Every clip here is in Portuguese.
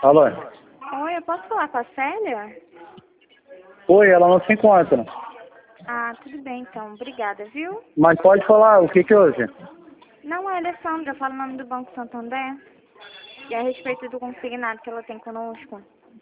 Alô? Oi, eu posso falar com a Célia? Oi, ela não se encontra. Ah, tudo bem então. Obrigada, viu? Mas pode falar, o que houve? Não, é a Alessandra, eu falo o nome do Banco Santander. E é a respeito do consignado que ela tem conosco.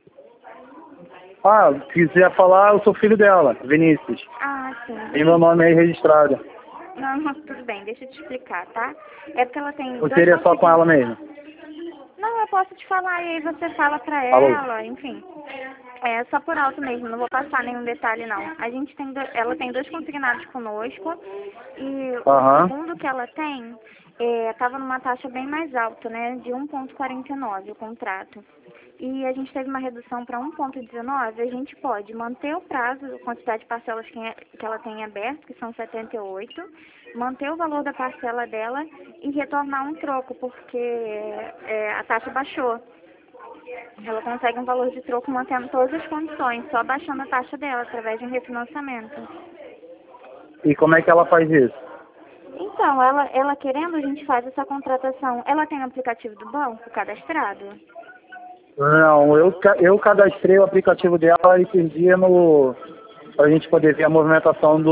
Ah, se quiser falar, eu sou filho dela, Vinícius. Ah, sim. E meu nome é aí registrado. Não, tudo bem, deixa eu te explicar, tá? É porque ela tem Ou dois seria só com ela mesmo? Não, eu posso te falar e aí você fala pra Alô? ela, enfim. É só por alto mesmo, não vou passar nenhum detalhe não. A gente tem, ela tem dois consignados conosco e o Aham. segundo que ela tem estava numa taxa bem mais alta, né, de 1,49 o contrato. E a gente teve uma redução para 1,19, a gente pode manter o prazo, a quantidade de parcelas que ela tem aberto, que são 78, manter o valor da parcela dela e retornar um troco, porque a taxa baixou. Ela consegue um valor de troco mantendo todas as condições, só baixando a taxa dela através de um refinanciamento. E como é que ela faz isso? Então, ela querendo, a gente faz essa contratação. Ela tem o aplicativo do banco cadastrado? Não, eu cadastrei o aplicativo dela esses dias pra gente poder ver a movimentação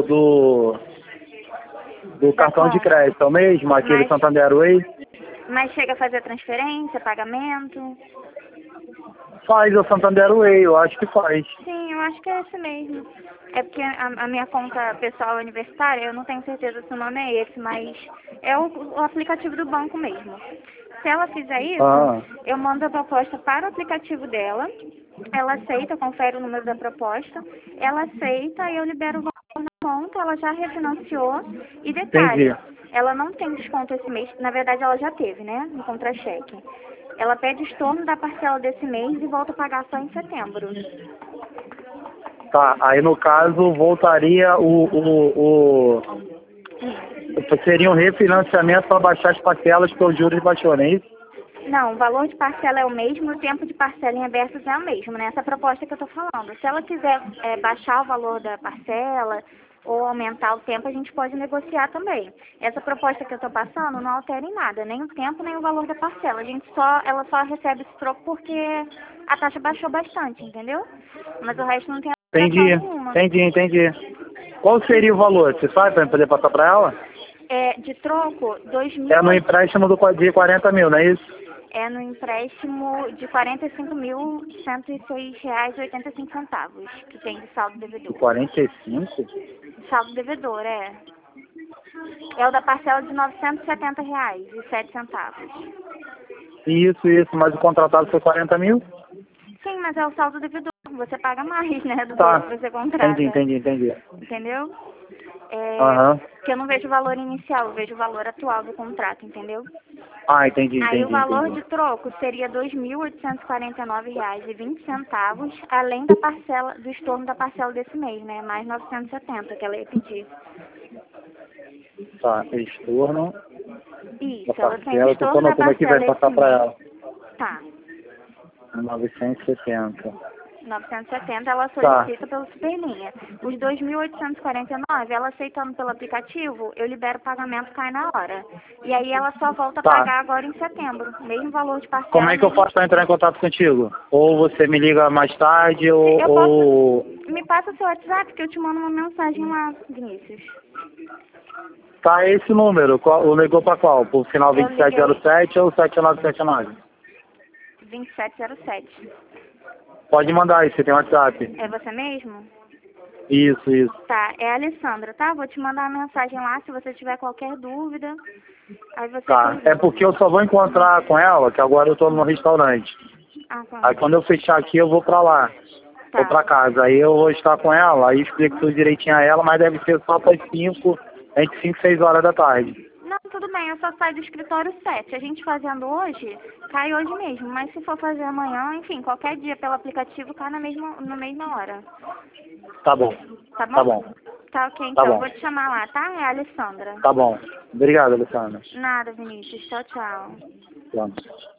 do Da cartão de conta. crédito, é o mesmo? Aquele Mas, Santander Way? mas chega a fazer transferência, pagamento? Faz o Santander Way, eu acho que faz. Sim, eu acho que é esse mesmo. É porque a minha conta pessoal universitária, eu não tenho certeza se o nome é esse, mas é o aplicativo do banco mesmo. Se ela fizer isso, Ah, eu mando a proposta para o aplicativo dela, ela aceita, confere o número da proposta, ela aceita e eu libero o valor na conta, ela já refinanciou. E entendi. detalhe, ela não tem desconto esse mês, na verdade ela já teve, né, no contra-cheque. Ela pede estorno da parcela desse mês e volta a pagar só em setembro. Tá, aí no caso voltaria seria um refinanciamento para baixar as parcelas porque os juros baixou, não é isso? Não, o valor de parcela é o mesmo, o tempo de parcela em abertos é o mesmo, né? Essa proposta que eu estou falando. Se ela quiser baixar o valor da parcela ou aumentar o tempo, a gente pode negociar também. Essa proposta que eu estou passando não altera em nada, nem o tempo, nem o valor da parcela. Ela só recebe esse troco porque a taxa baixou bastante, entendeu? Mas o resto não tem alteração Entendi, nenhuma. entendi. Qual seria o valor? Você sabe para poder passar para ela? De troco, É no empréstimo de 40 mil, não é isso? é no empréstimo de R$ 45.106,85, que tem de saldo devedor. 45? Saldo devedor, é. É o da parcela de R$ 970,07. Isso, mas o contratado foi 40 mil? Sim, mas é o saldo devedor. Você paga mais, né, do Tá, que você contrata. entendi. Entendeu? Aham. Porque eu não vejo o valor inicial, eu vejo o valor atual do contrato, entendeu? Ah, entendi. Aí o valor de troco seria R$ 2.849,20, além da parcela, do estorno da parcela desse mês, né? Mais 970 que ela ia pedir. Tá, estorno da Isso, ela tem o parcela, eu tô estorno da anotando aqui, vai parcela esse passar para mês. ela. Tá. 970. 970 ela Tá, solicita pelo Superlinha. Os 2.849, ela aceitando pelo aplicativo, eu libero o pagamento, cai na hora. E aí ela só volta a tá. pagar agora em setembro. Mesmo valor de parcela. Como é que eu faço para entrar em contato contigo? Ou você me liga mais tarde, Eu posso. ou... Me passa o seu WhatsApp que eu te mando uma mensagem lá, Vinícius. Tá esse número, ligou para qual? Pro final Eu liguei 2707 ou 7979? 2707. Pode mandar aí, você tem WhatsApp. É você mesmo? Isso. Tá, é a Alessandra, tá? Vou te mandar uma mensagem lá se você tiver qualquer dúvida. Aí você Tá, é pergunta. porque eu só vou encontrar com ela, que agora eu tô no restaurante. Ah, tá. Aí quando eu fechar aqui, eu vou pra lá. Vou Tá. pra casa. Aí eu vou estar com ela, aí explico tudo direitinho a ela, mas deve ser só para 5, entre 5 e 6 horas da tarde. Não, tudo bem, eu só saio do escritório 7. A gente fazendo hoje, cai hoje mesmo. Mas se for fazer amanhã, enfim, qualquer dia pelo aplicativo, cai na mesma hora. Tá bom. Tá bom? Tá bom. Tá ok, Tá então. Eu bom. vou te chamar lá, tá? É a Alessandra. Tá bom. Obrigado, Alessandra. Nada, Vinícius. Tchau, tchau. Pronto.